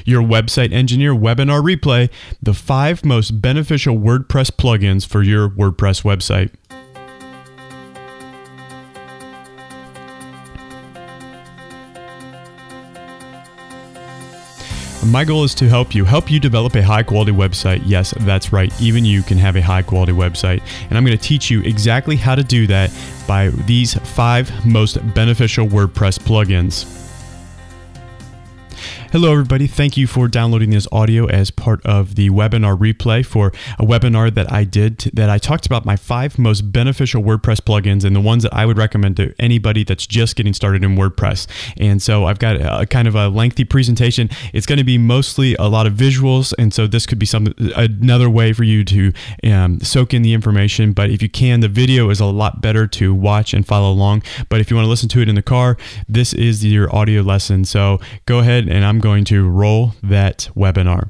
your website engineer webinar replay, the 5 most beneficial WordPress plugins for your WordPress website. My goal is to help you develop a high quality website. Yes, that's right. Even you can have a high quality website. And I'm going to teach you exactly how to do that by these 5 most beneficial WordPress plugins. Hello everybody, thank you for downloading this audio as part of the webinar replay for a webinar that I did that I talked about my 5 most beneficial WordPress plugins and the ones that I would recommend to anybody that's just getting started in WordPress. And so I've got a kind of a lengthy presentation. It's going to be mostly a lot of visuals, and so this could be another way for you to soak in the information. But if you can, the video is a lot better to watch and follow along. But if you want to listen to it in the car, this is your audio lesson. So go ahead, and I'm going to roll that webinar.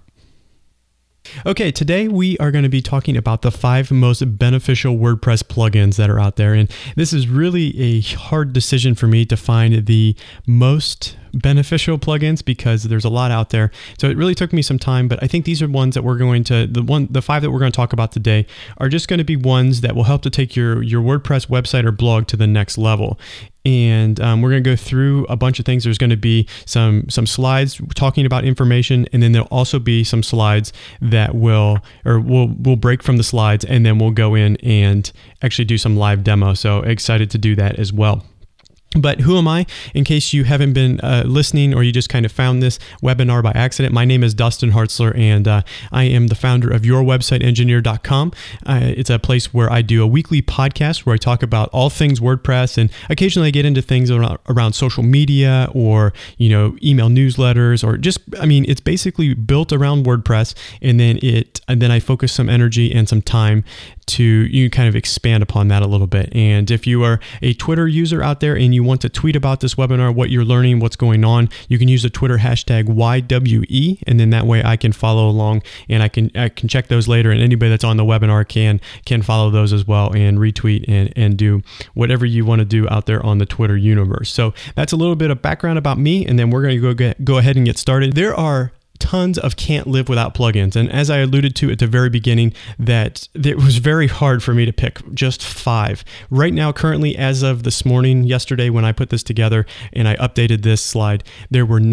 Okay, today we are going to be talking about the 5 most beneficial WordPress plugins that are out there. And this is really a hard decision for me to find the most beneficial plugins because there's a lot out there. So it really took me some time, but I think these are ones that we're going to, the 5 that we're going to talk about today are just going to be ones that will help to take your WordPress website or blog to the next level. And we're going to go through a bunch of things. There's going to be some slides talking about information, and then there'll also be some slides that we'll break from the slides, and then we'll go in and actually do some live demo. So excited to do that as well. But who am I? In case you haven't been listening or you just kind of found this webinar by accident, my name is Dustin Hartzler, and I am the founder of YourWebsiteEngineer.com. It's a place where I do a weekly podcast where I talk about all things WordPress, and occasionally I get into things around social media or email newsletters, or just, it's basically built around WordPress, and then I focus some energy and some time to kind of expand upon that a little bit. And if you are a Twitter user out there and you want to tweet about this webinar, what you're learning, what's going on, you can use the Twitter hashtag YWE, and then that way I can follow along, and I can check those later, and anybody that's on the webinar can follow those as well and retweet and do whatever you want to do out there on the Twitter universe. So that's a little bit of background about me, and then we're going to go ahead and get started. There are tons of can't live without plugins. And as I alluded to at the very beginning, that it was very hard for me to pick just 5. Right now, currently, as of this morning, yesterday, when I put this together and I updated this slide, there were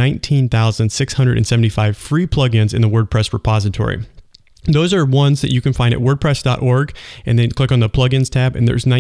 19,675 free plugins in the WordPress repository. Those are ones that you can find at WordPress.org, and then click on the plugins tab, and there's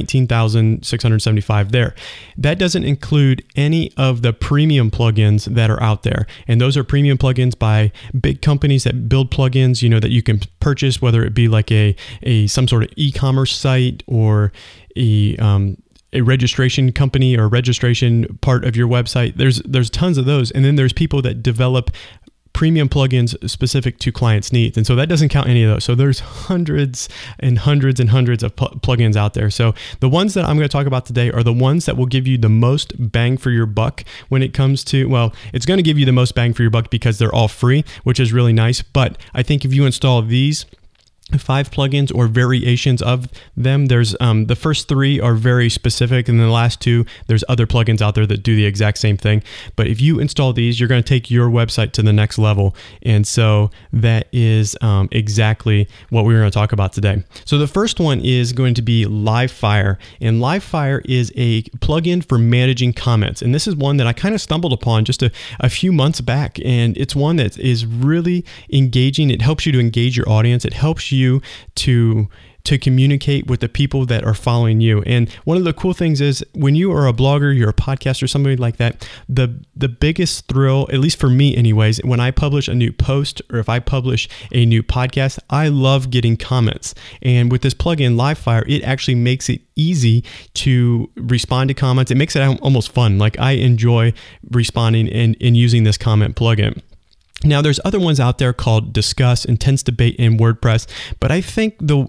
19,675 there. That doesn't include any of the premium plugins that are out there. And those are premium plugins by big companies that build plugins, that you can purchase, whether it be like some sort of e-commerce site or a registration company or registration part of your website. There's tons of those. And then there's people that develop premium plugins specific to clients' needs. And so that doesn't count any of those. So there's hundreds and hundreds and hundreds of plugins out there. So the ones that I'm going to talk about today are the ones that will give you the most bang for your buck when it comes to, well, it's going to give you the most bang for your buck because they're all free, which is really nice. But I think if you install these 5 plugins or variations of them, there's the first 3 are very specific, and then the last 2, there's other plugins out there that do the exact same thing. But if you install these, you're going to take your website to the next level. And so that is exactly what we're going to talk about today. So the first one is going to be Livefyre, and Livefyre is a plugin for managing comments. And this is one that I kind of stumbled upon just a few months back, and it's one that is really engaging. It helps you to engage your audience. It helps you to communicate with the people that are following you. And one of the cool things is when you are a blogger, you're a podcaster, or somebody like that, the biggest thrill, at least for me anyways, when I publish a new post or if I publish a new podcast, I love getting comments. And with this plugin, Livefyre, it actually makes it easy to respond to comments. It makes it almost fun. Like, I enjoy responding and using this comment plugin. Now, there's other ones out there called Discuss, Intense Debate in WordPress, but I think the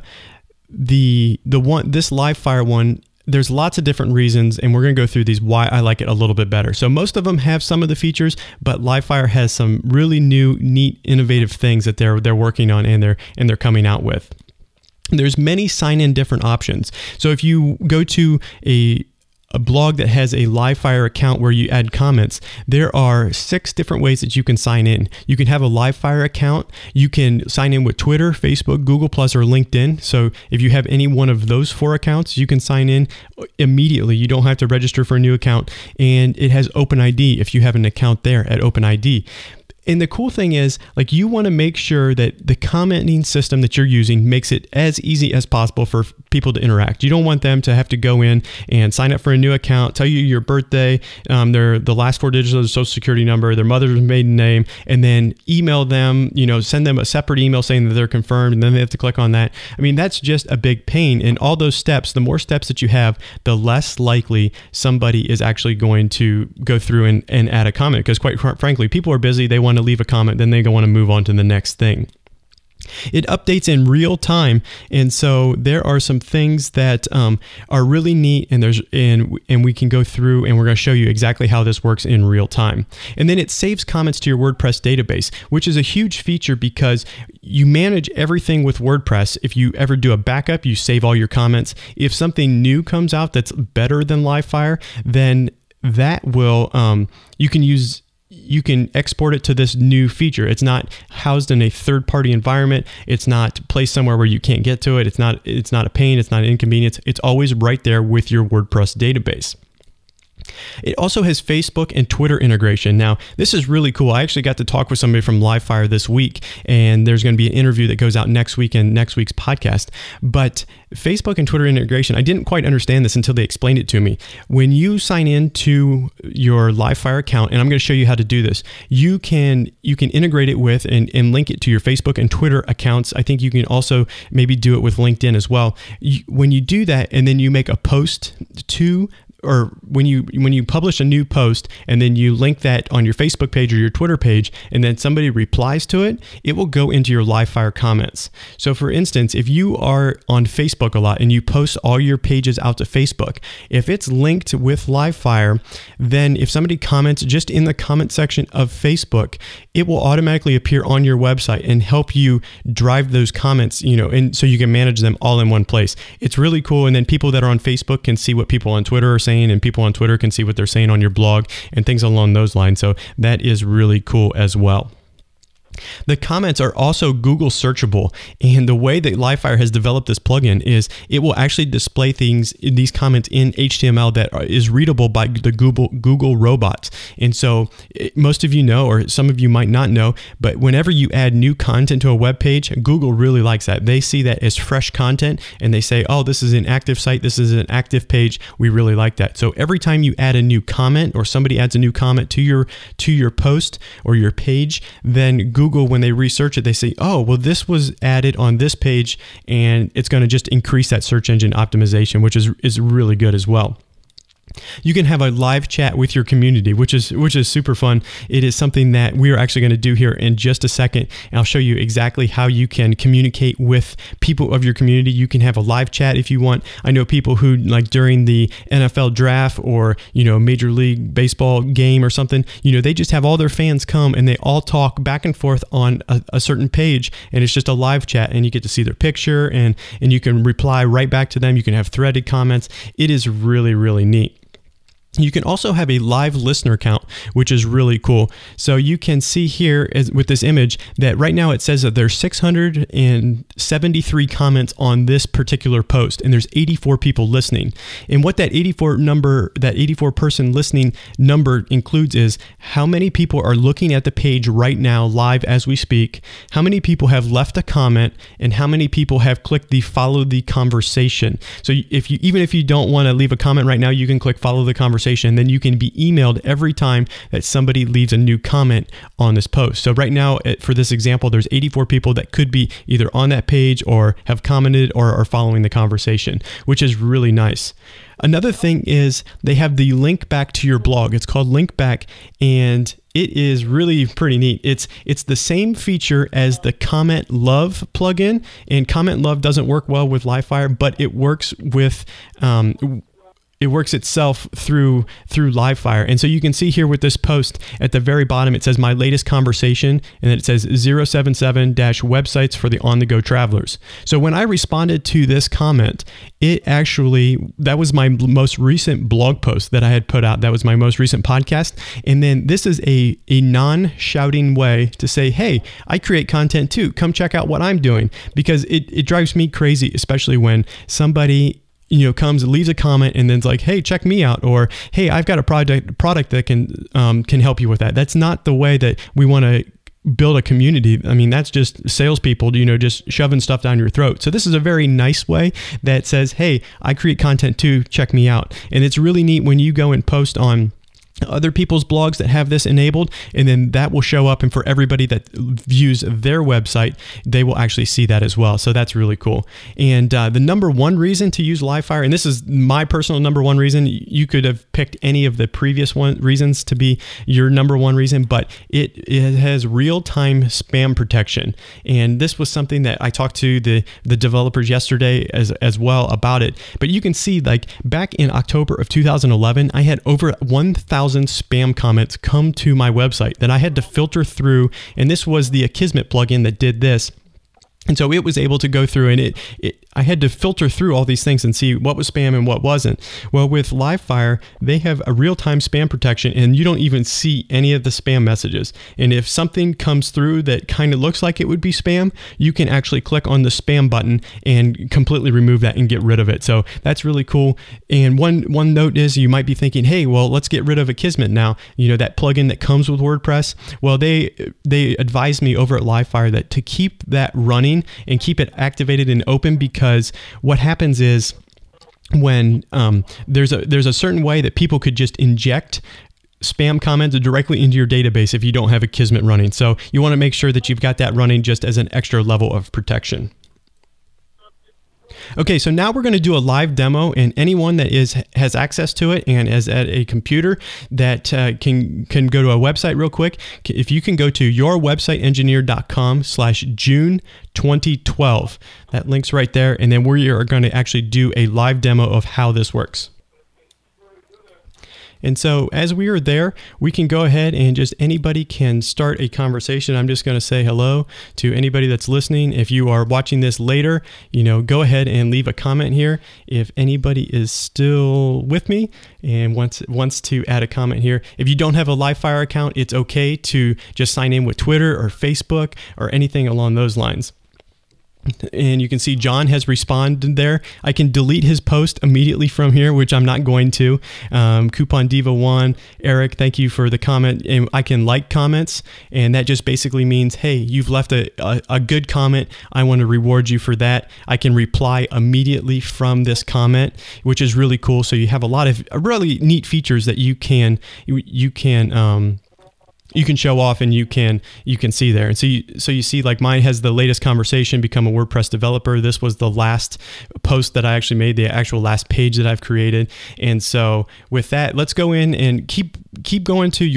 one, this Livefyre one, there's lots of different reasons, and we're going to go through these why I like it a little bit better. So most of them have some of the features, but Livefyre has some really new, neat, innovative things that they're working on and they're coming out with. There's many sign-in different options. So if you go to a blog that has a Livefyre account where you add comments, there are 6 different ways that you can sign in. You can have a Livefyre account. You can sign in with Twitter, Facebook, Google+, or LinkedIn. So if you have any one of those 4 accounts, you can sign in immediately. You don't have to register for a new account. And it has OpenID if you have an account there at OpenID. And the cool thing is, like, you want to make sure that the commenting system that you're using makes it as easy as possible for people to interact. You don't want them to have to go in and sign up for a new account, tell you your birthday, the last 4 digits of the social security number, their mother's maiden name, and then email them, send them a separate email saying that they're confirmed, and then they have to click on that. I mean, that's just a big pain. And all those steps, the more steps that you have, the less likely somebody is actually going to go through and add a comment. Because quite frankly, people are busy. They want to leave a comment, then they want to move on to the next thing. It updates in real time, and so there are some things that are really neat, and we can go through, and we're going to show you exactly how this works in real time. And then it saves comments to your WordPress database, which is a huge feature because you manage everything with WordPress. If you ever do a backup, you save all your comments. If something new comes out that's better than Livefyre, then that will you can export it to this new feature. It's not housed in a third-party environment. It's not placed somewhere where you can't get to it. It's not a pain. It's not an inconvenience. It's always right there with your WordPress database. It also has Facebook and Twitter integration. Now, this is really cool. I actually got to talk with somebody from Livefyre this week, and there's going to be an interview that goes out next week in next week's podcast. But Facebook and Twitter integration, I didn't quite understand this until they explained it to me. When you sign into your Livefyre account, and I'm going to show you how to do this, you can integrate it with and link it to your Facebook and Twitter accounts. I think you can also maybe do it with LinkedIn as well. When you do that, and then you make a post to, or when you publish a new post and then you link that on your Facebook page or your Twitter page, and then somebody replies to it, it will go into your Livefyre comments. So for instance, if you are on Facebook a lot and you post all your pages out to Facebook, if it's linked with Livefyre, then if somebody comments just in the comment section of Facebook, it will automatically appear on your website and help you drive those comments, and so you can manage them all in one place. It's really cool. And then people that are on Facebook can see what people on Twitter are saying, and people on Twitter can see what they're saying on your blog and things along those lines. So that is really cool as well. The comments are also Google searchable, and the way that Livefyre has developed this plugin is it will actually display these comments in HTML that is readable by the Google robots. And so most of you know, or some of you might not know, but whenever you add new content to a web page, Google really likes that. They see that as fresh content, and they say, oh, this is an active site, this is an active page, we really like that. So every time you add a new comment, or somebody adds a new comment to your post or your page, then Google, when they research it, they say, oh, well, this was added on this page, and it's going to just increase that search engine optimization, which is really good as well. You can have a live chat with your community, which is super fun. It is something that we are actually going to do here in just a second, and I'll show you exactly how you can communicate with people of your community. You can have a live chat if you want. I know people who, like during the NFL draft or Major League Baseball game or something, they just have all their fans come and they all talk back and forth on a certain page, and it's just a live chat, and you get to see their picture, and you can reply right back to them. You can have threaded comments. It is really, really neat. You can also have a live listener count, which is really cool. So you can see here with this image that right now it says that there's 673 comments on this particular post, and there's 84 people listening. And what that 84 person listening number includes is how many people are looking at the page right now live as we speak, how many people have left a comment, and how many people have clicked the follow the conversation. So even if you don't want to leave a comment right now, you can click follow the conversation. Then you can be emailed every time that somebody leaves a new comment on this post. So right now, for this example, there's 84 people that could be either on that page or have commented or are following the conversation, which is really nice. Another thing is they have the link back to your blog. It's called Link Back, and it is really pretty neat. It's the same feature as the Comment Love plugin, and Comment Love doesn't work well with Livefyre, but it works with it works itself through Livefyre. And so you can see here with this post at the very bottom, it says my latest conversation, and then it says 077-websites for the on-the-go travelers. So when I responded to this comment, that was my most recent blog post that I had put out. That was my most recent podcast. And then this is a non-shouting way to say, hey, I create content too. Come check out what I'm doing, because it drives me crazy, especially when somebody comes and leaves a comment and then's like, hey, check me out, or hey, I've got a product that can help you with that. That's not the way that we want to build a community. I mean, that's just salespeople, just shoving stuff down your throat. So this is a very nice way that says, hey, I create content too, check me out. And it's really neat when you go and post on other people's blogs that have this enabled, and then that will show up, and for everybody that views their website, they will actually see that as well. So that's really cool. And the number one reason to use Livefyre, and this is my personal number one reason, you could have picked any of the previous reasons to be your number one reason, but it has real-time spam protection. And this was something that I talked to the developers yesterday as well about it. But you can see, like, back in October of 2011, I had over 1,000 spam comments come to my website that I had to filter through, and this was the Akismet plugin that did this. And so it was able to go through, and I had to filter through all these things and see what was spam and what wasn't. Well, with Livefyre, they have a real-time spam protection, and you don't even see any of the spam messages. And if something comes through that kind of looks like it would be spam, you can actually click on the spam button and completely remove that and get rid of it. So that's really cool. And one note is, you might be thinking, hey, well, let's get rid of Akismet now, that plugin that comes with WordPress. Well, they advised me over at Livefyre that to keep that running and keep it activated and open, because what happens is when there's a certain way that people could just inject spam comments directly into your database if you don't have Akismet running. So you want to make sure that you've got that running just as an extra level of protection. Okay, so now we're going to do a live demo, and anyone that has access to it and is at a computer that can go to a website real quick. If you can go to yourwebsiteengineer.com/June 2012, that link's right there, and then we are going to actually do a live demo of how this works. And so as we are there, we can go ahead and just anybody can start a conversation. I'm just going to say hello to anybody that's listening. If you are watching this later, go ahead and leave a comment here. If anybody is still with me and wants to add a comment here. If you don't have a Livefyre account, it's okay to just sign in with Twitter or Facebook or anything along those lines. And you can see John has responded there. I can delete his post immediately from here, which I'm not going to. Coupon Diva 1, Eric, thank you for the comment. And I can like comments, and that just basically means, hey, you've left a good comment. I want to reward you for that. I can reply immediately from this comment, which is really cool. So you have a lot of really neat features that you can show off, and you can see there. And so you see, like, mine has the latest conversation, become a WordPress developer. This was the last post that I actually made, the actual last page that I've created. And so with that, let's go in and keep going to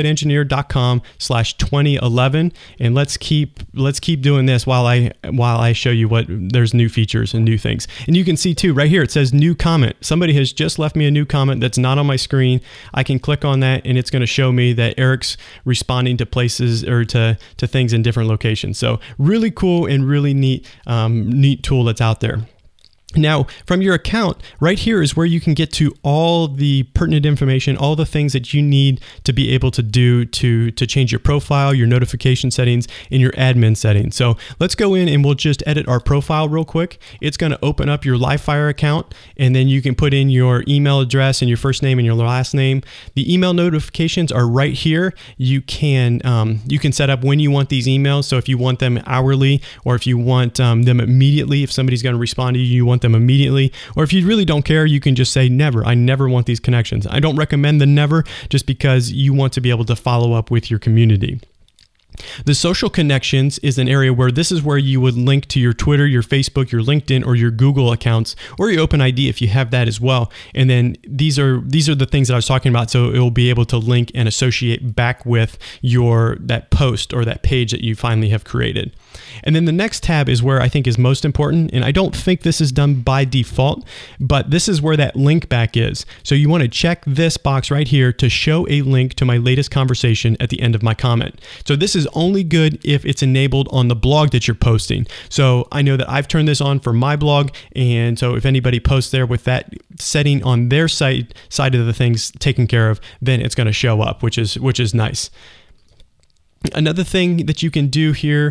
yourwebsiteengineer.com/2011, and let's keep doing this while I show you what there's new features and new things. And you can see too, right here, it says new comment. Somebody has just left me a new comment that's not on my screen. I can click on that, and it's going to show me that Eric's responding to places or to things in different locations. So really cool and really neat tool that's out there. Now, from your account, right here is where you can get to all the pertinent information, all the things that you need to be able to do to change your profile, your notification settings, and your admin settings. So let's go in and we'll just edit our profile real quick. It's going to open up your Livefyre account, and then you can put in your email address and your first name and your last name. The email notifications are right here. You can set up when you want these emails. So if you want them hourly, or if you want them immediately, if somebody's going to respond to you, you want them immediately, or if you really don't care, you can just say never. I never want these connections. I don't recommend the never, just because you want to be able to follow up with your community. The social connections is an area where this is where you would link to your Twitter, your Facebook, your LinkedIn, or your Google accounts, or your OpenID if you have that as well. And then these are the things that I was talking about. So it will be able to link and associate back with that post or that page that you finally have created. And then the next tab is where I think is most important. And I don't think this is done by default, but this is where that link back is. So you want to check this box right here to show a link to my latest conversation at the end of my comment. So this is only good if it's enabled on the blog that you're posting. So I know that I've turned this on for my blog. And so if anybody posts there with that setting on their side of the things taken care of, then it's going to show up, which is nice. Another thing that you can do here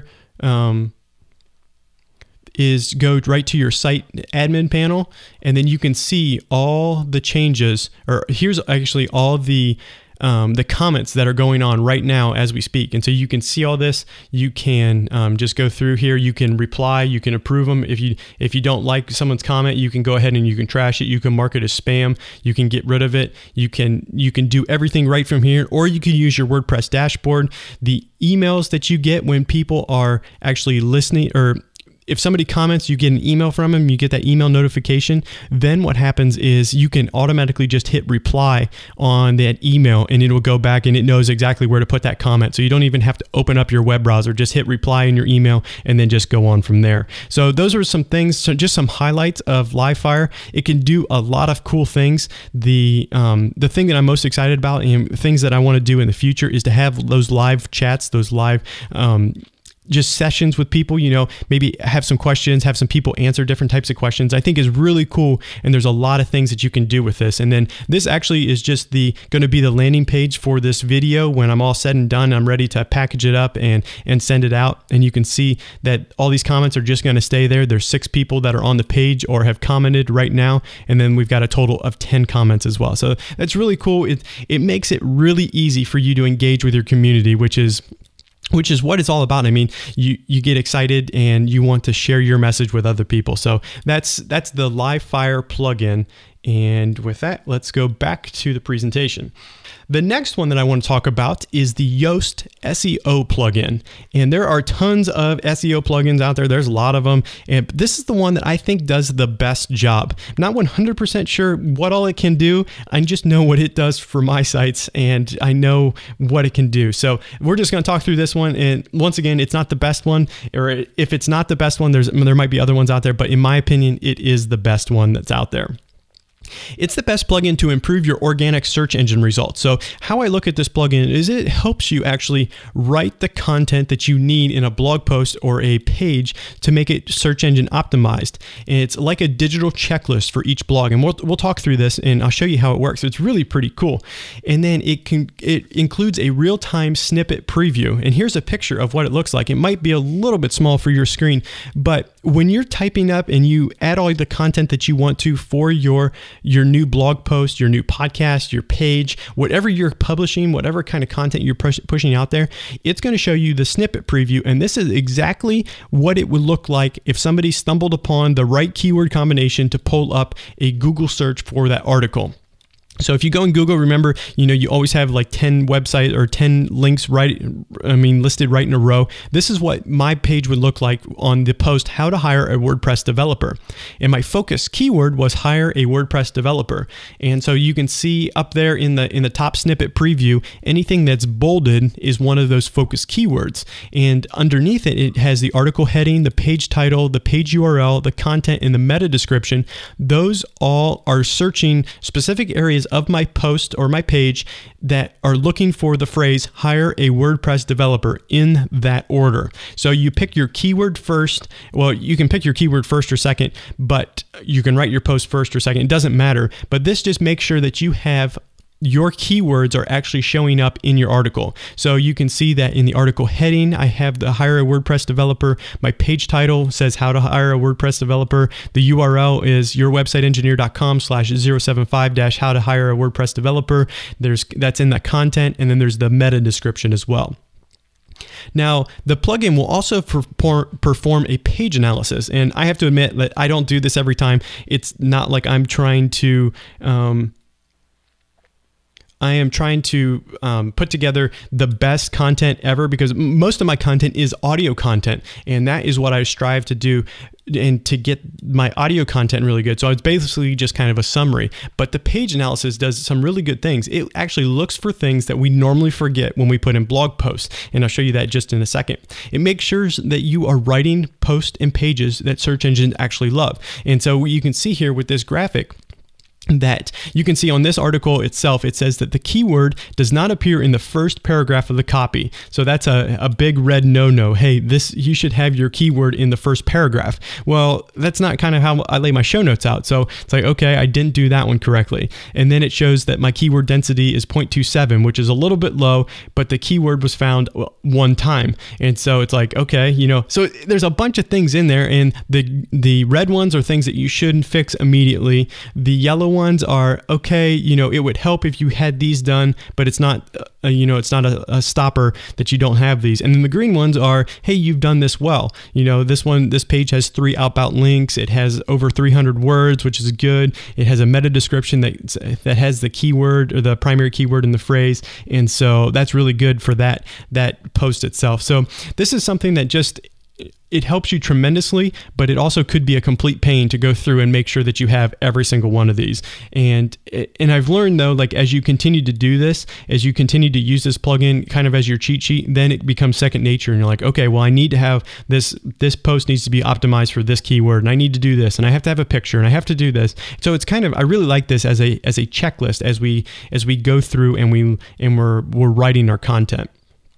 is go right to your site admin panel, and then you can see all the changes, or here's actually all the comments that are going on right now as we speak. And so you can see all this. You can just go through here. You can reply. You can approve them. If you don't like someone's comment, you can go ahead and you can trash it. You can mark it as spam. You can get rid of it. You can do everything right from here, or you can use your WordPress dashboard. The emails that you get when people are actually listening, or if somebody comments, you get an email from them, you get that email notification. Then what happens is you can automatically just hit reply on that email, and it will go back and it knows exactly where to put that comment. So you don't even have to open up your web browser, just hit reply in your email and then just go on from there. So those are some things, so just some highlights of Livefyre. It can do a lot of cool things. The thing that I'm most excited about and things that I want to do in the future is to have those live chats, those live just sessions with people, maybe have some questions, have some people answer different types of questions. I think is really cool. And there's a lot of things that you can do with this. And then this actually is just going to be the landing page for this video. When I'm all said and done, I'm ready to package it up and send it out. And you can see that all these comments are just going to stay there. There's 6 people that are on the page or have commented right now. And then we've got a total of 10 comments as well. So that's really cool. It makes it really easy for you to engage with your community, which is what it's all about. I mean, you get excited and you want to share your message with other people. So that's the Livefyre plugin. And with that, let's go back to the presentation. The next one that I want to talk about is the Yoast SEO plugin. And there are tons of SEO plugins out there. There's a lot of them. And this is the one that I think does the best job. I'm not 100% sure what all it can do. I just know what it does for my sites, and I know what it can do. So we're just going to talk through this one. And once again, it's not the best one, or if it's not the best one, there might be other ones out there, but in my opinion, it is the best one that's out there. It's the best plugin to improve your organic search engine results. So how I look at this plugin is it helps you actually write the content that you need in a blog post or a page to make it search engine optimized. And it's like a digital checklist for each blog. And we'll talk through this and I'll show you how it works. It's really pretty cool. And then it includes a real-time snippet preview. And here's a picture of what it looks like. It might be a little bit small for your screen, but when you're typing up and you add all the content that you want to for your new blog post, your new podcast, your page, whatever you're publishing, whatever kind of content you're pushing out there, it's going to show you the snippet preview. And this is exactly what it would look like if somebody stumbled upon the right keyword combination to pull up a Google search for that article. So if you go in Google, remember, you always have like 10 websites or 10 links listed right in a row. This is what my page would look like on the post, how to hire a WordPress developer. And my focus keyword was hire a WordPress developer. And so you can see up there in the top snippet preview, anything that's bolded is one of those focus keywords. And underneath it, it has the article heading, the page title, the page URL, the content, and the meta description. Those all are searching specific areas of my post or my page that are looking for the phrase hire a WordPress developer in that order. So you pick your keyword first. Well, you can pick your keyword first or second, but you can write your post first or second. It doesn't matter. But this just makes sure that you have your keywords are actually showing up in your article. So you can see that in the article heading, I have the hire a WordPress developer. My page title says how to hire a WordPress developer. The URL is yourwebsiteengineer.com/075- how to hire a WordPress developer. That's in the content. And then there's the meta description as well. Now, the plugin will also perform a page analysis. And I have to admit that I don't do this every time. It's not like I'm trying to, I am trying to put together the best content ever, because most of my content is audio content, and that is what I strive to do, and to get my audio content really good. So it's basically just kind of a summary, but the page analysis does some really good things. It actually looks for things that we normally forget when we put in blog posts, and I'll show you that just in a second. It makes sure that you are writing posts and pages that search engines actually love. And so you can see here with this graphic, that you can see on this article itself, it says that the keyword does not appear in the first paragraph of the copy. So that's a big red no-no. Hey, you should have your keyword in the first paragraph. Well, that's not kind of how I lay my show notes out. So it's like, okay, I didn't do that one correctly. And then it shows that my keyword density is 0.27, which is a little bit low, but the keyword was found one time. And so it's like, okay, so there's a bunch of things in there, and the red ones are things that you shouldn't fix immediately. The yellow ones are okay, it would help if you had these done, but it's not it's not a stopper that you don't have these. And then the green ones are, hey, you've done this well. This page has 3 outbound links, it has over 300 words, which is good. It has a meta description that has the keyword, or the primary keyword in the phrase, and so that's really good for that post itself. So this is something that it helps you tremendously, but it also could be a complete pain to go through and make sure that you have every single one of these. And I've learned though, like as you continue to do this, as you continue to use this plugin kind of as your cheat sheet, then it becomes second nature, and you're like, okay, well, I need to have this post needs to be optimized for this keyword, and I need to do this, and I have to have a picture, and I have to do this. So it's kind of, I really like this as a checklist as we go through and we're writing our content.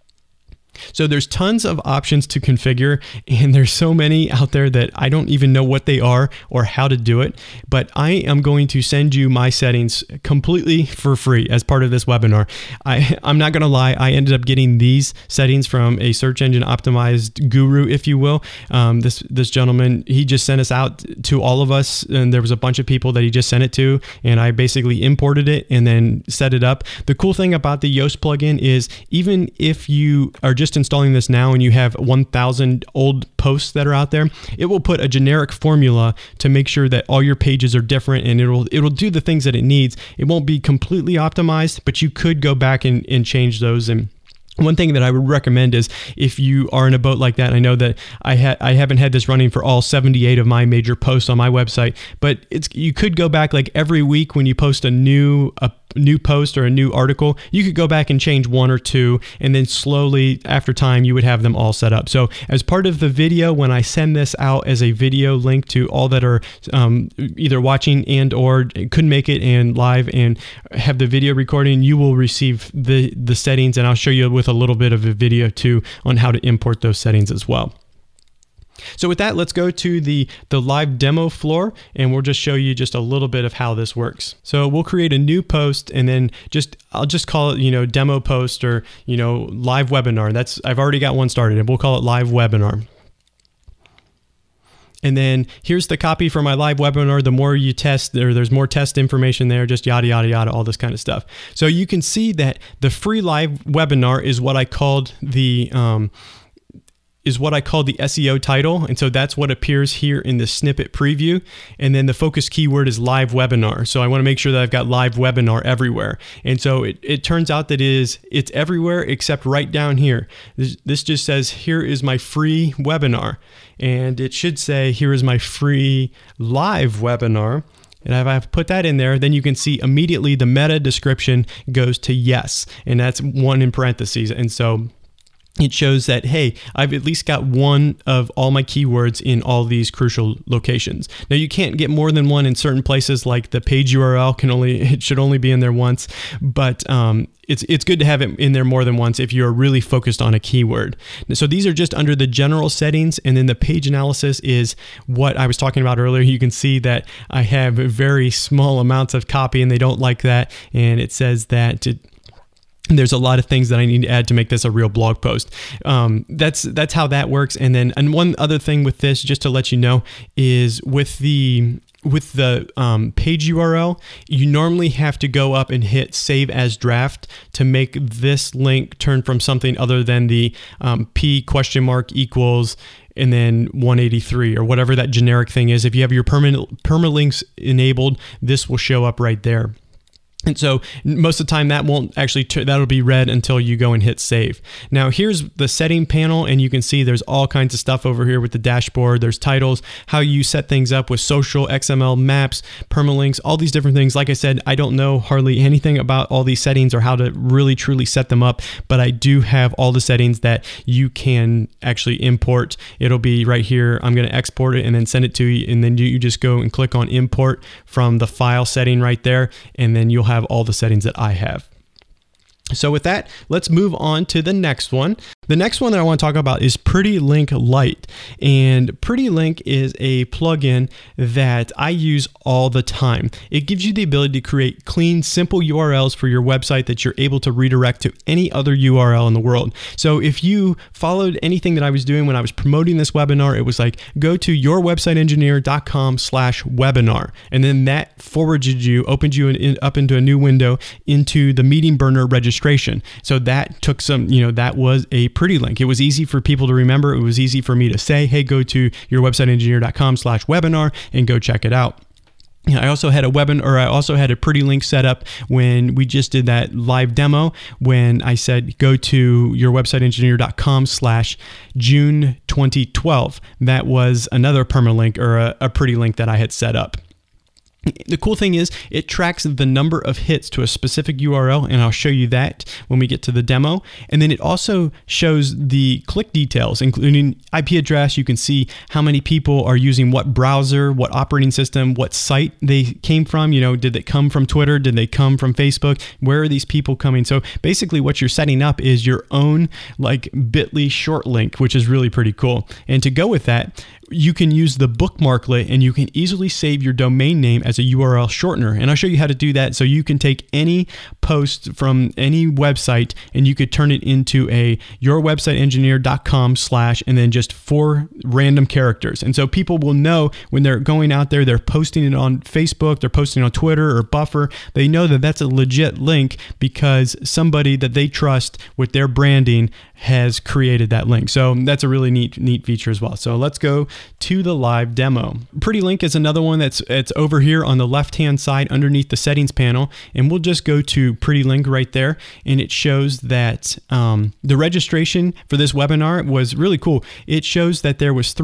So there's tons of options to configure, and there's so many out there that I don't even know what they are or how to do it, but I am going to send you my settings completely for free as part of this webinar. I'm not going to lie, I ended up getting these settings from a search engine optimized guru, if you will. This gentleman, he just sent us out to all of us, and there was a bunch of people that he just sent it to, and I basically imported it and then set it up. The cool thing about the Yoast plugin is, even if you are just installing this now and you have 1,000 old posts that are out there, it will put a generic formula to make sure that all your pages are different, and it'll do the things that it needs. It won't be completely optimized, but you could go back and change those. And one thing that I would recommend is, if you are in a boat like that, I know that I haven't had this running for all 78 of my major posts on my website, but you could go back like every week when you post a new post or a new article, you could go back and change 1 or 2, and then slowly after time you would have them all set up. So as part of the video, when I send this out as a video link to all that are either watching and or couldn't make it and live and have the video recording, you will receive the settings, and I'll show you with a little bit of a video too on how to import those settings as well. So with that, let's go to the live demo floor, and we'll just show you just a little bit of how this works. So we'll create a new post, and then I'll just call it, demo post, or, live webinar. I've already got one started, and we'll call it live webinar. And then here's the copy for my live webinar. The more you test, there's more test information there, just yada, yada, yada, all this kind of stuff. So you can see that the free live webinar is what I called the SEO title. And so that's what appears here in the snippet preview. And then the focus keyword is live webinar. So I want to make sure that I've got live webinar everywhere. And so it turns out that it's everywhere except right down here. This just says, here is my free webinar. And it should say, here is my free live webinar. And if I put that in there, then you can see immediately the meta description goes to yes. And that's 1 in parentheses. And so it shows that, hey, I've at least got 1 of all my keywords in all these crucial locations. Now, you can't get more than 1 in certain places, like the page URL it should only be in there once, but it's good to have it in there more than once if you're really focused on a keyword. So these are just under the general settings, and then the page analysis is what I was talking about earlier. You can see that I have very small amounts of copy, and they don't like that, and it says that there's a lot of things that I need to add to make this a real blog post. That's how that works. And one other thing with this, just to let you know, is with the page URL, you normally have to go up and hit save as draft to make this link turn from something other than the P != equals and then 183 or whatever that generic thing is. If you have your permalinks enabled, this will show up right there. And so most of the time that won't actually, that'll be red until you go and hit save. Now here's the setting panel, and you can see there's all kinds of stuff over here with the dashboard. There's titles, how you set things up with social, XML, maps, permalinks, all these different things. Like I said, I don't know hardly anything about all these settings or how to really truly set them up, but I do have all the settings that you can actually import. It'll be right here. I'm going to export it and then send it to you. And then you just go and click on import from the file setting right there. And then you'll have all the settings that I have. So with that, let's move on to the next one. The next one that I want to talk about is PrettyLink Lite. And PrettyLink is a plugin that I use all the time. It gives you the ability to create clean, simple URLs for your website that you're able to redirect to any other URL in the world. So if you followed anything that I was doing when I was promoting this webinar, it was like, go to yourwebsiteengineer.com/webinar. And then that opened you up into a new window into the Meeting Burner registration. So that took some, that was a PrettyLink. It was easy for people to remember. It was easy for me to say, hey, go to yourwebsiteengineer.com/webinar and go check it out. I also had a PrettyLink set up when we just did that live demo, when I said go to yourwebsiteengineer.com/June 2012. That was another permalink or a PrettyLink that I had set up. The cool thing is it tracks the number of hits to a specific URL, and I'll show you that when we get to the demo. And then it also shows the click details, including IP address. You can see how many people are using what browser, what operating system, what site they came from. Did they come from Twitter? Did they come from Facebook? Where are these people coming? So basically what you're setting up is your own bit.ly short link, which is really pretty cool. And to go with that, you can use the bookmarklet, and you can easily save your domain name as a URL shortener. And I'll show you how to do that. So you can take any post from any website and you could turn it into a yourwebsiteengineer.com/ and then just 4 random characters. And so people will know when they're going out there, they're posting it on Facebook, they're posting on Twitter or Buffer. They know that that's a legit link because somebody that they trust with their branding has created that link. So that's a really neat feature as well. So let's go to the live demo. PrettyLink is another one it's over here on the left-hand side underneath the settings panel, and we'll just go to PrettyLink right there, and it shows that the registration for this webinar was really cool. It shows that there was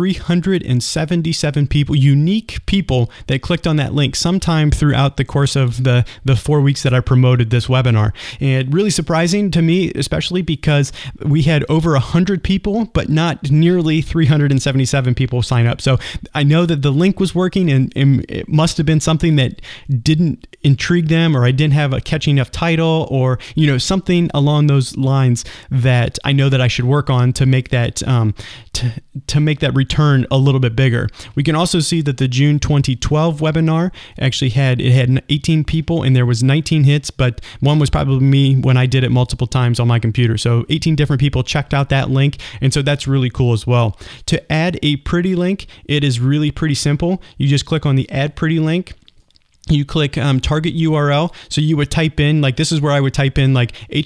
377 people, unique people, that clicked on that link sometime throughout the course of the 4 weeks that I promoted this webinar. And really surprising to me, especially because we had over 100 people, but not nearly 377 people sign up. So I know that the link was working, and it must have been something that didn't intrigue them, or I didn't have a catchy enough title, or something along those lines that I know that I should work on to make that to make that return a little bit bigger. We can also see that the June 2012 webinar actually had 18 people and there was 19 hits, but one was probably me when I did it multiple times on my computer. So 18 different people checked out that link, and so that's really cool as well. To add a PrettyLink, it is really pretty simple. You just click on the Add PrettyLink. You click target URL. So you would type in, this is where I would type in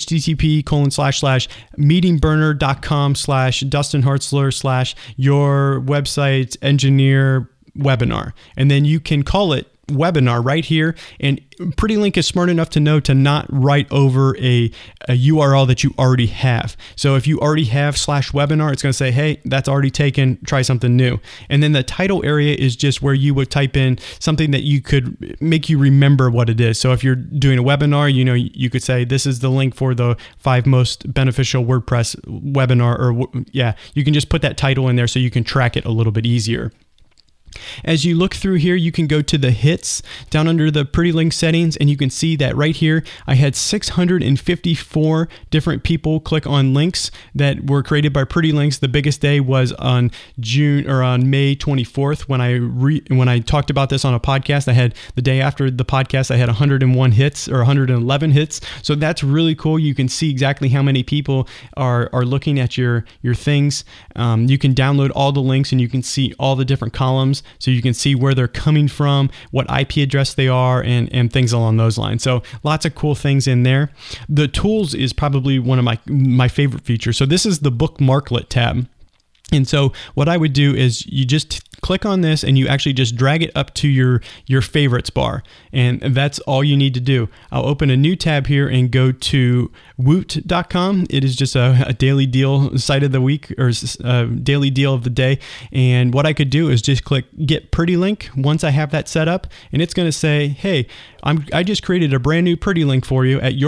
http://meetingburner.com/Dustin Hartzler/ your website engineer webinar. And then you can call it webinar right here, and PrettyLink is smart enough to know to not write over a URL that you already have. So if you already have /webinar, it's going to say, hey, that's already taken, try something new. And then the title area is just where you would type in something that you could make you remember what it is. So if you're doing a webinar, you could say, this is the link for the 5 most beneficial WordPress webinar, or you can just put that title in there so you can track it a little bit easier. As you look through here, you can go to the hits down under the PrettyLink settings, and you can see that right here, I had 654 different people click on links that were created by PrettyLinks. The biggest day was on May 24th when I talked about this on a podcast. I had the day after the podcast, I had 101 hits or 111 hits. So that's really cool. You can see exactly how many people are looking at your things. You can download all the links and you can see all the different columns. So you can see where they're coming from, what IP address they are, and things along those lines. So lots of cool things in there. The tools is probably one of my favorite features. So this is the bookmarklet tab. And so what I would do is you just click on this and you actually just drag it up to your favorites bar. And that's all you need to do. I'll open a new tab here and go to woot.com. It is just a daily deal site of the week, or daily deal of the day. And what I could do is just click Get Pretty Link once I have that set up. And it's going to say, hey, I just created a brand new pretty link for you at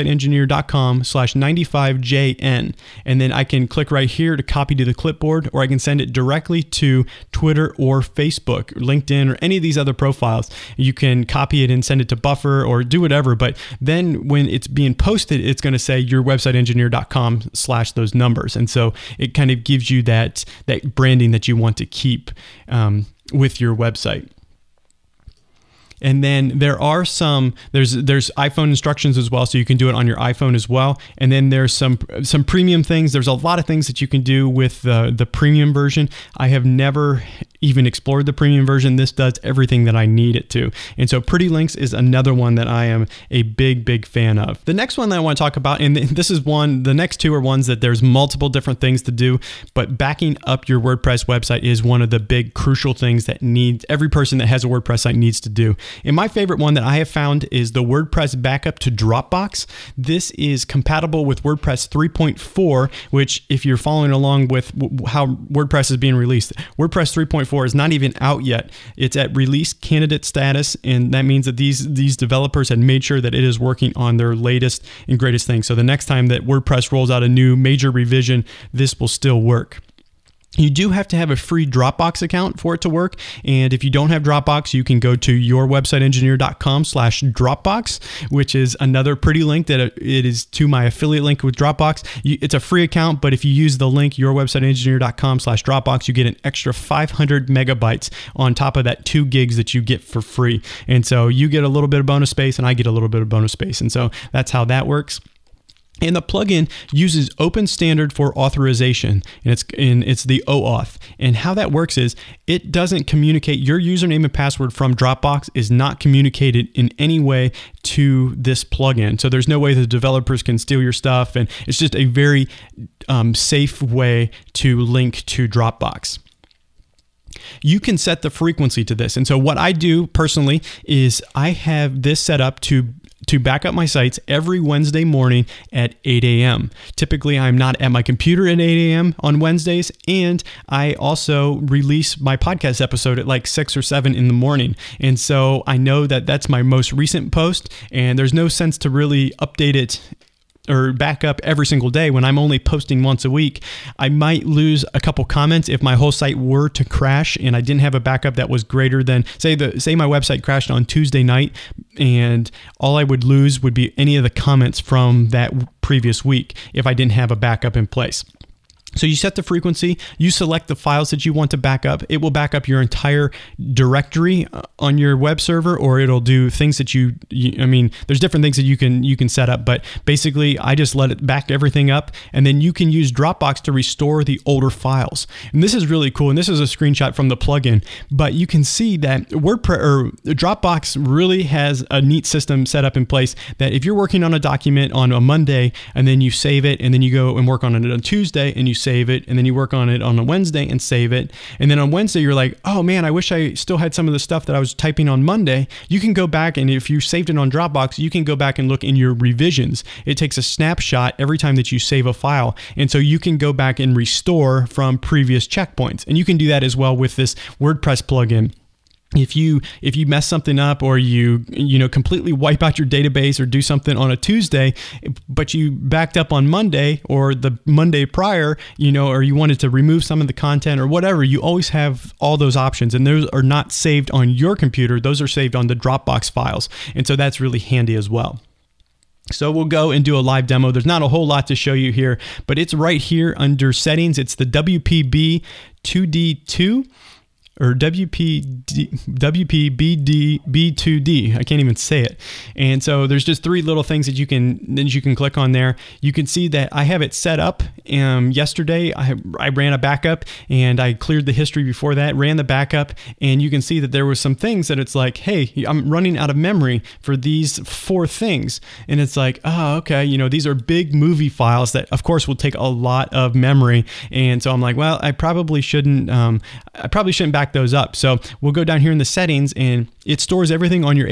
yourwebsiteengineer.com/95JN. And then I can click right here to copy to the clipboard, or I can send it directly to Twitter or Facebook, or LinkedIn, or any of these other profiles. You can copy it and send it to Buffer or do whatever. But then when it's being posted, it's going to say yourwebsiteengineer.com/ those numbers. And so it kind of gives you that branding that you want to keep with your website. And then there's iPhone instructions as well, so you can do it on your iPhone as well. And then there's some premium things. There's a lot of things that you can do with the premium version. I have never even explored the premium version. This does everything that I need it to. And so Pretty Links is another one that I am a big fan of. The next one that I want to talk about, and the next two are ones that there's multiple different things to do, but backing up your WordPress website is one of the big crucial things that every person that has a WordPress site needs to do. And my favorite one that I have found is the WordPress backup to Dropbox. This is compatible with WordPress 3.4, which, if you're following along with how WordPress is being released, WordPress 3.4 is not even out yet. It's at release candidate status, and that means that these developers had made sure that it is working on their latest and greatest thing. So the next time that WordPress rolls out a new major revision, this will still work. You do have to have a free Dropbox account for it to work. And if you don't have Dropbox, you can go to yourwebsiteengineer.com/Dropbox, which is another pretty link that it is to my affiliate link with Dropbox. It's a free account, but if you use the link yourwebsiteengineer.com/Dropbox, you get an extra 500 megabytes on top of that 2 gigs that you get for free. And so you get a little bit of bonus space and I get a little bit of bonus space. And so that's how that works. And the plugin uses Open Standard for authorization, and it's the OAuth. And how that works is it doesn't communicate. Your username and password from Dropbox is not communicated in any way to this plugin. So there's no way the developers can steal your stuff, and it's just a very safe way to link to Dropbox. You can set the frequency to this. And so what I do personally is I have this set up to back up my sites every Wednesday morning at 8 a.m. Typically, I'm not at my computer at 8 a.m. on Wednesdays, and I also release my podcast episode at like 6 or 7 in the morning. And so I know that that's my most recent post, and there's no sense to really update it or back up every single day when I'm only posting once a week. I might lose a couple comments if my whole site were to crash and I didn't have a backup that was greater than, say my website crashed on Tuesday night, and all I would lose would be any of the comments from that previous week if I didn't have a backup in place. So you set the frequency, you select the files that you want to back up. It will back up your entire directory on your web server, or it'll do things that there's different things that you can set up, but basically I just let it back everything up, and then you can use Dropbox to restore the older files. And this is really cool, and this is a screenshot from the plugin, but you can see that Dropbox really has a neat system set up in place that if you're working on a document on a Monday and then you save it, and then you go and work on it on Tuesday and you save it, and then you work on it on a Wednesday and save it, and then on Wednesday you're like, oh man, I wish I still had some of the stuff that I was typing on Monday. You can go back, and if you saved it on Dropbox, you can go back and look in your revisions. It takes a snapshot every time that you save a file, and so you can go back and restore from previous checkpoints. And you can do that as well with this WordPress plugin. If you mess something up, or you completely wipe out your database or do something on a Tuesday, but you backed up on Monday or the Monday prior, or you wanted to remove some of the content or whatever, you always have all those options, and those are not saved on your computer. Those are saved on the Dropbox files. And so that's really handy as well. So we'll go and do a live demo. There's not a whole lot to show you here, but it's right here under settings. It's the WPB2D2. Or WPBD-B2D. I can't even say it. And so there's just 3 little things that you can click on there. You can see that I have it set up. Yesterday, I ran a backup, and I cleared the history before that, ran the backup, and you can see that there was some things that it's like, hey, I'm running out of memory for these 4 things. And it's like, oh, okay, these are big movie files that, of course, will take a lot of memory. And so I'm like, well, I probably shouldn't back back those up. So we'll go down here in the settings, and it stores everything on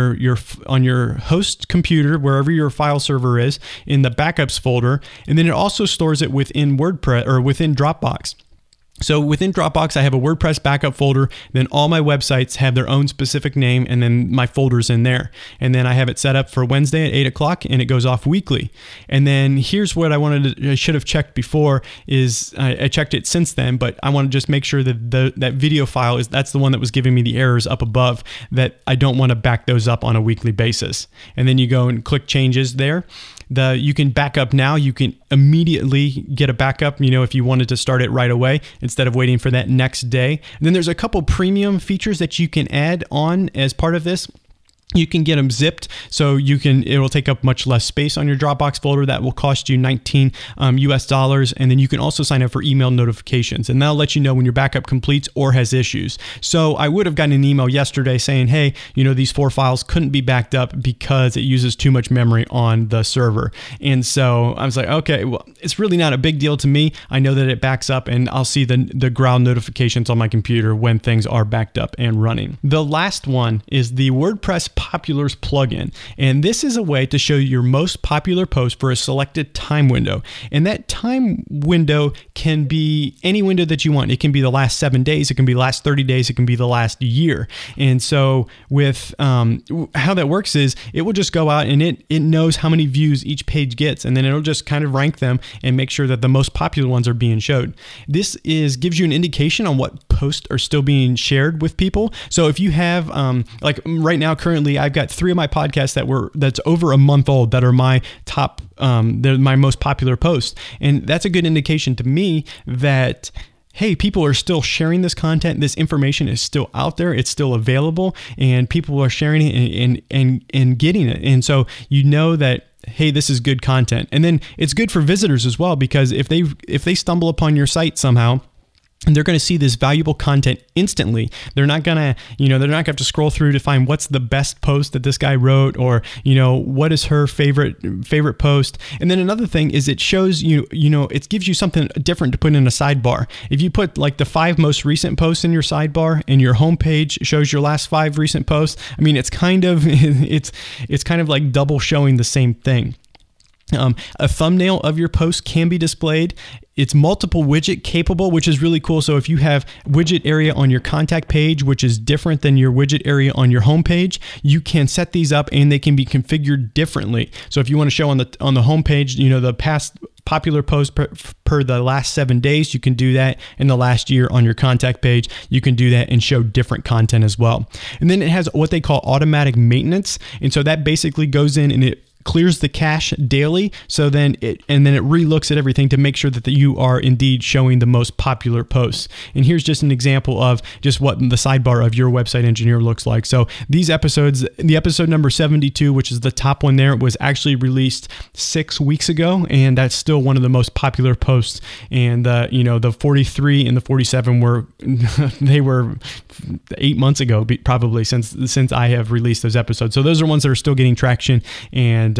your host computer, wherever your file server is, in the backups folder, and then it also stores it within WordPress or within Dropbox. So within Dropbox, I have a WordPress backup folder. Then all my websites have their own specific name, and then my folders in there. And then I have it set up for Wednesday at 8 o'clock, and it goes off weekly. And then here's what I should have checked before is I checked it since then, but I want to just make sure that that video file that's the one that was giving me the errors up above, that I don't want to back those up on a weekly basis. And then you go and click changes there. You can back up now. You can immediately get a backup, if you wanted to start it right away instead of waiting for that next day. And then there's a couple premium features that you can add on as part of this. You can get them zipped, so it will take up much less space on your Dropbox folder. That will cost you $19 US, and then you can also sign up for email notifications, and that'll let you know when your backup completes or has issues. So I would have gotten an email yesterday saying, hey, these 4 files couldn't be backed up because it uses too much memory on the server. And so I was like, okay, well, it's really not a big deal to me. I know that it backs up, and I'll see the ground notifications on my computer when things are backed up and running. The last one is the WordPress Populars plugin, and this is a way to show your most popular post for a selected time window. And that time window can be any window that you want. It can be the last 7 days, it can be the last 30 days, it can be the last year. And so with how that works is it will just go out and it knows how many views each page gets, and then it'll just kind of rank them and make sure that the most popular ones are being showed. This gives you an indication on what posts are still being shared with people. So if you have like right now, currently I've got 3 of my podcasts that's over a month old that are my top, they're my most popular posts. And that's a good indication to me that, hey, people are still sharing this content. This information is still out there. It's still available, and people are sharing it and getting it. And so that, hey, this is good content. And then it's good for visitors as well, because if they stumble upon your site somehow, and they're going to see this valuable content instantly. They're not going to, have to scroll through to find what's the best post that this guy wrote, or, what is her favorite post. And then another thing is it shows it gives you something different to put in a sidebar. If you put like the 5 most recent posts in your sidebar, and your homepage shows your last 5 recent posts, I mean, it's kind of like double showing the same thing. A thumbnail of your post can be displayed. It's multiple widget capable, which is really cool. So if you have widget area on your contact page, which is different than your widget area on your home page, you can set these up and they can be configured differently. So if you want to show on the home page, the past popular post per the last 7 days, you can do that. In the last year on your contact page, you can do that and show different content as well. And then it has what they call automatic maintenance. And so that basically goes in and it clears the cache daily. So then it relooks at everything to make sure that you are indeed showing the most popular posts. And here's just an example of just what the sidebar of your website engineer looks like. So these episodes, the episode number 72, which is the top one there, was actually released 6 weeks ago, and that's still one of the most popular posts. And the 43 and the 47 were they were 8 months ago, probably since I have released those episodes. So those are ones that are still getting traction, and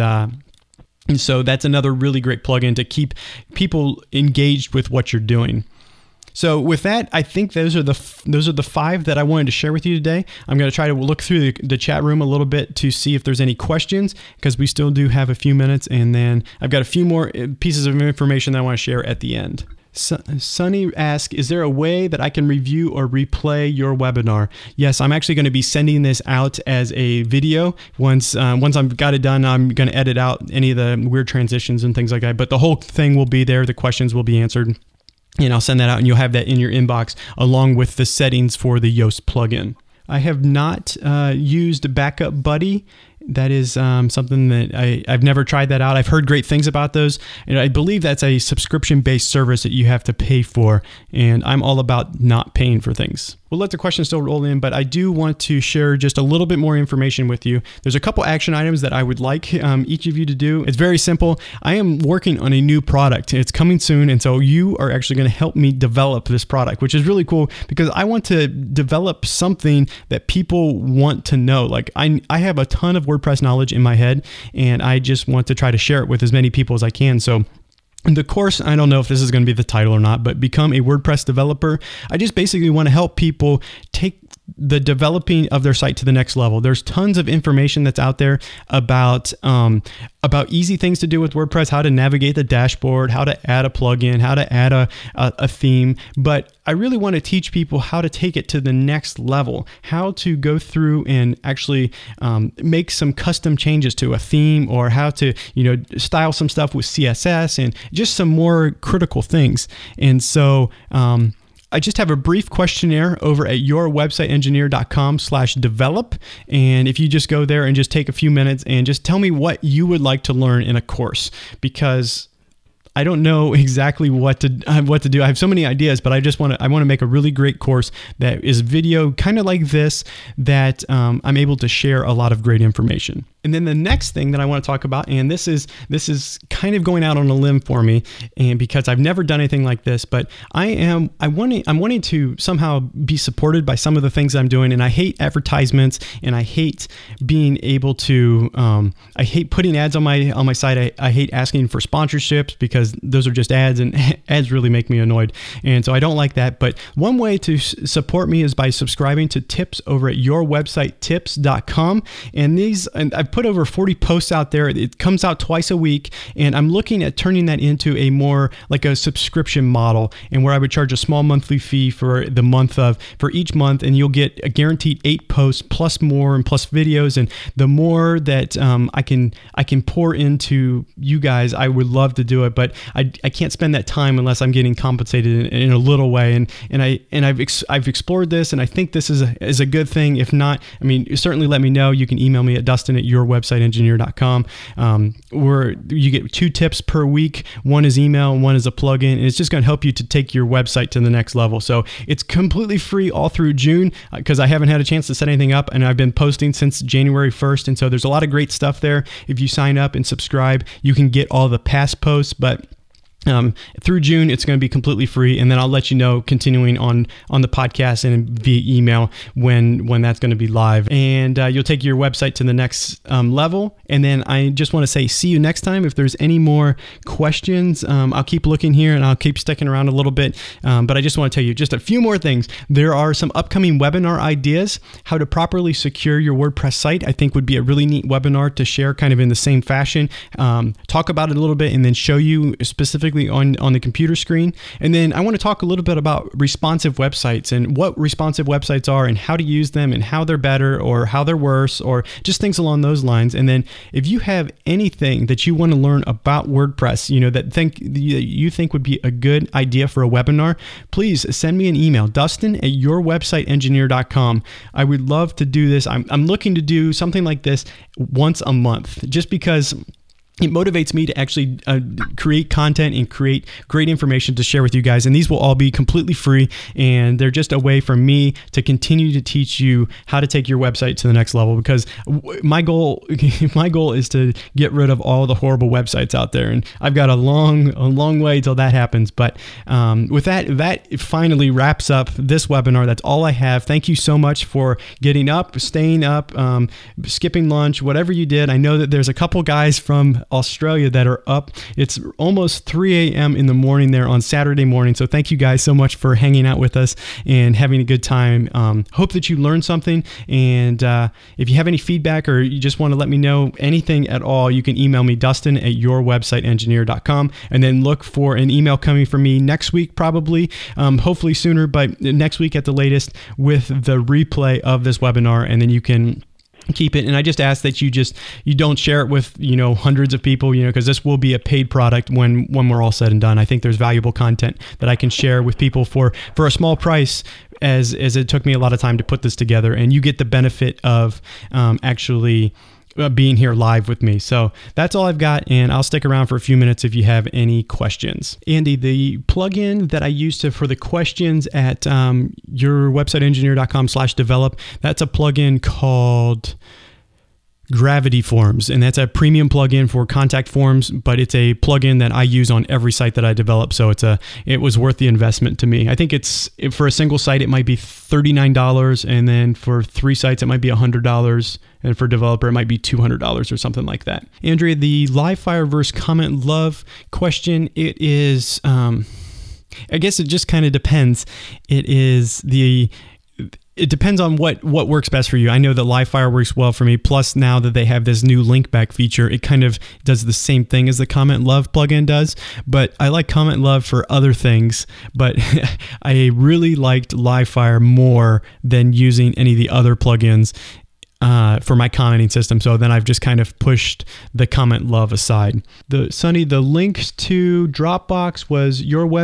so that's another really great plugin to keep people engaged with what you're doing. So with that, I think those are the 5 that I wanted to share with you today. I'm going to try to look through the chat room a little bit to see if there's any questions, because we still do have a few minutes, and then I've got a few more pieces of information that I want to share at the end. Sunny asks, is there a way that I can review or replay your webinar? Yes, I'm actually going to be sending this out as a video. Once I've got it done, I'm going to edit out any of the weird transitions and things like that. But the whole thing will be there. The questions will be answered. And I'll send that out, and you'll have that in your inbox along with the settings for the Yoast plugin. I have not used Backup Buddy. That is something that I've never tried that out. I've heard great things about those, and I believe that's a subscription-based service that you have to pay for, and I'm all about not paying for things. We'll let the questions still roll in, but I do want to share just a little bit more information with you. There's a couple action items that I would like each of you to do. It's very simple. I am working on a new product. It's coming soon, and so you are actually going to help me develop this product, which is really cool because I want to develop something that people want to know. Like I have a ton of WordPress knowledge in my head, and I just want to try to share it with as many people as I can. So The course, I don't know if this is going to be the title or not, but Become a WordPress Developer. I just basically want to help people take the developing of their site to the next level. There's tons of information that's out there about easy things to do with WordPress, how to navigate the dashboard, how to add a plugin, how to add a theme. But I really want to teach people how to take it to the next level, how to go through and actually make some custom changes to a theme, or how to, style some stuff with CSS and just some more critical things. And so, I just have a brief questionnaire over at yourwebsiteengineer.com/develop. And if you just go there and just take a few minutes and just tell me what you would like to learn in a course, because I don't know exactly what to do. I have so many ideas, but I want to make a really great course that is video, kind of like this, that I'm able to share a lot of great information. And then the next thing that I want to talk about, and this is kind of going out on a limb for me, and because I've never done anything like this, but I'm wanting to somehow be supported by some of the things I'm doing. And I hate advertisements, and I hate being able to I hate putting ads on my site. I hate asking for sponsorships, because those are just ads, and ads really make me annoyed. And so I don't like that. But one way to support me is by subscribing to tips over at yourwebsitetips.com. And I've put over 40 posts out there. It comes out twice a week, and I'm looking at turning that into a more like a subscription model, and where I would charge a small monthly fee for each month, and you'll get a guaranteed 8 posts plus more and plus videos. And the more that I can pour into you guys, I would love to do it, but I can't spend that time unless I'm getting compensated in a little way. And I've explored this, and I think this is a good thing. If not, certainly let me know. You can email me at dustin@yourwebsiteengineer.com, where you get 2 tips per week. One is email, and one is a plugin, and it's just going to help you to take your website to the next level. So it's completely free all through June, because I haven't had a chance to set anything up, and I've been posting since January 1st. And so there's a lot of great stuff there. If you sign up and subscribe, you can get all the past posts, but through June, it's going to be completely free, and then I'll let you know continuing on the podcast and via email when that's going to be live, and you'll take your website to the next level. And then I just want to say, see you next time. If there's any more questions, I'll keep looking here, and I'll keep sticking around a little bit, but I just want to tell you just a few more things. There are some upcoming webinar ideas. How to properly secure your WordPress site, I think, would be a really neat webinar to share kind of in the same fashion. Talk about it a little bit, and then show you specifically on the computer screen. And then I want to talk a little bit about responsive websites, and what responsive websites are, and how to use them, and how they're better or how they're worse, or just things along those lines. And then if you have anything that you want to learn about WordPress, that you think would be a good idea for a webinar, please send me an email, dustin@yourwebsiteengineer.com. I would love to do this. I'm looking to do something like this once a month, just because it motivates me to actually create content and create great information to share with you guys. And these will all be completely free, and they're just a way for me to continue to teach you how to take your website to the next level, because my goal is to get rid of all the horrible websites out there. And I've got a long way till that happens. But with that finally wraps up this webinar. That's all I have. Thank you so much for getting up, staying up, skipping lunch, whatever you did. I know that there's a couple guys from Australia that are up. It's almost 3 a.m. in the morning there on Saturday morning. So thank you guys so much for hanging out with us and having a good time. Hope that you learned something. And if you have any feedback, or you just want to let me know anything at all, you can email me, dustin@yourwebsiteengineer.com, and then look for an email coming from me next week, probably, hopefully sooner, but next week at the latest, with the replay of this webinar. And then you can keep it. And I just ask that you don't share it with, hundreds of people, because this will be a paid product when we're all said and done. I think there's valuable content that I can share with people for a small price, as it took me a lot of time to put this together, and you get the benefit of actually being here live with me. So that's all I've got, and I'll stick around for a few minutes if you have any questions. Andy, the plugin that I used for the questions at yourwebsiteengineer.com/develop, that's a plugin called Gravity Forms, and that's a premium plugin for contact forms, but it's a plugin that I use on every site that I develop, so it was worth the investment to me. I think for a single site it might be $39, and then for 3 sites it might be $100, and for developer it might be $200 or something like that. Andrea, the Livefyre versus Comment Love question, it is I guess it just kind of depends. It depends on what works best for you. I know that Livefyre works well for me. Plus, now that they have this new link back feature, it kind of does the same thing as the Comment Love plugin does. But I like Comment Love for other things. But I really liked Livefyre more than using any of the other plugins for my commenting system. So then I've just kind of pushed the Comment Love aside. Sonny, the link to Dropbox was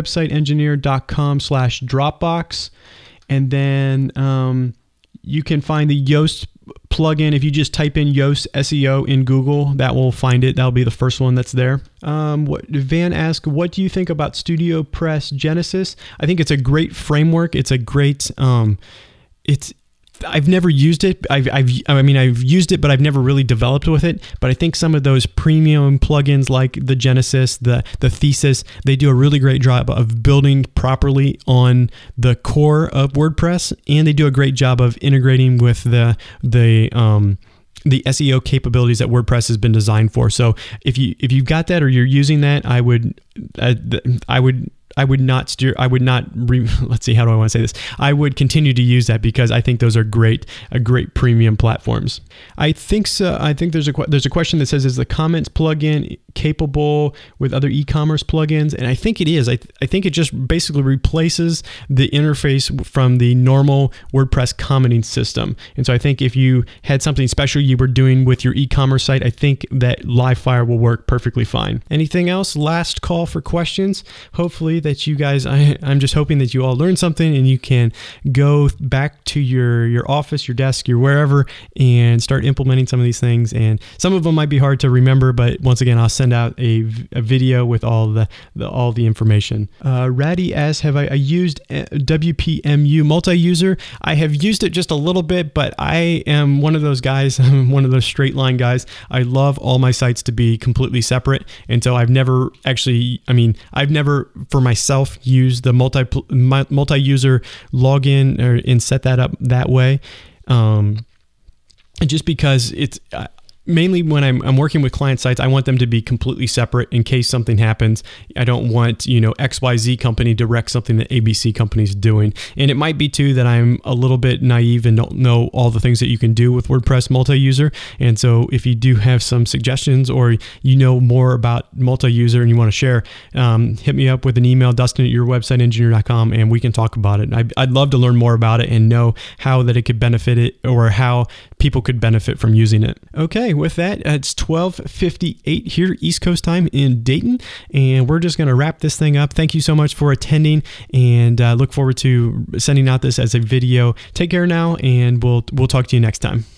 yourwebsiteengineer.com/Dropbox. And then you can find the Yoast plugin. If you just type in Yoast SEO in Google, that will find it. That'll be the first one that's there. Van asked, what do you think about StudioPress Genesis? I think it's a great framework. It's a great, I've never used it. I've used it, but I've never really developed with it. But I think some of those premium plugins like the Genesis, the Thesis, they do a really great job of building properly on the core of WordPress, and they do a great job of integrating with the SEO capabilities that WordPress has been designed for. So if you've got that or you're using that, I would continue to use that because I think those are great premium platforms. I think so. I think there's a question that says, is the Comments plugin capable with other e-commerce plugins? And I think it is. I think it just basically replaces the interface from the normal WordPress commenting system. And so I think if you had something special you were doing with your e-commerce site, I think that Livefyre will work perfectly fine. Anything else? Last call for questions. Hopefully that you guys, I'm just hoping that you all learned something and you can go back to your office, your desk, your wherever, and start implementing some of these things. And some of them might be hard to remember, but once again, I'll send out a video with all the information. Ratty asks, have I used WPMU multi-user? I have used it just a little bit, but I am one of those guys, I'm one of those straight line guys. I love all my sites to be completely separate. And so I've never for myself used the multi-user login and set that up that way. Just because it's mainly when I'm working with client sites, I want them to be completely separate in case something happens. I don't want, XYZ company direct something that ABC company is doing. And it might be too that I'm a little bit naive and don't know all the things that you can do with WordPress multi-user. And so if you do have some suggestions or you know more about multi-user and you want to share, hit me up with an email, Dustin@yourwebsiteengineer.com, and we can talk about it. I'd love to learn more about it and know how that it could benefit it or how people could benefit from using it. Okay, with that, it's 12:58 here East Coast time in Dayton, and we're just going to wrap this thing up. Thank you so much for attending, and look forward to sending out this as a video. Take care now, and we'll talk to you next time.